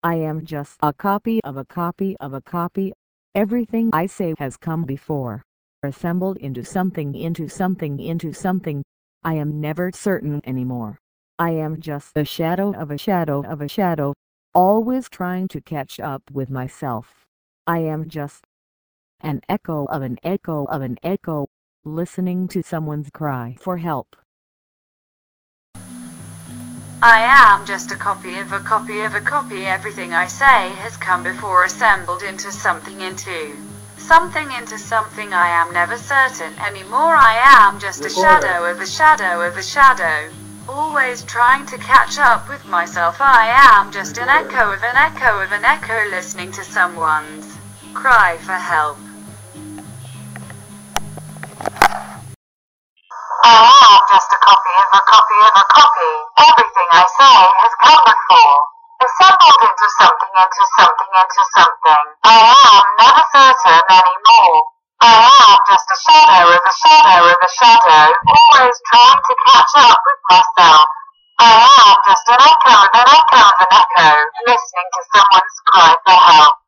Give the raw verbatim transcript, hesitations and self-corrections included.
I am just a copy of a copy of a copy. Everything I say has come before, assembled into something into something into something. I am never certain anymore. I am just a shadow of a shadow of a shadow, always trying to catch up with myself. I am just an echo of an echo of an echo, listening to someone's cry for help. I am just a copy of a copy of a copy. Everything I say has come before, assembled into something into something into something. I am never certain anymore. I am just a shadow of a shadow of a shadow, always trying to catch up with myself. I am just an echo of an echo of an echo, listening to someone's cry for help. I am just a copy of a copy of a copy. Everything I say has come before, assembled into something into something into something. I am never certain anymore. I am just a shadow of a shadow of a shadow, always trying to catch up with myself. I am just an echo of an echo of an echo, listening to someone's cry for help.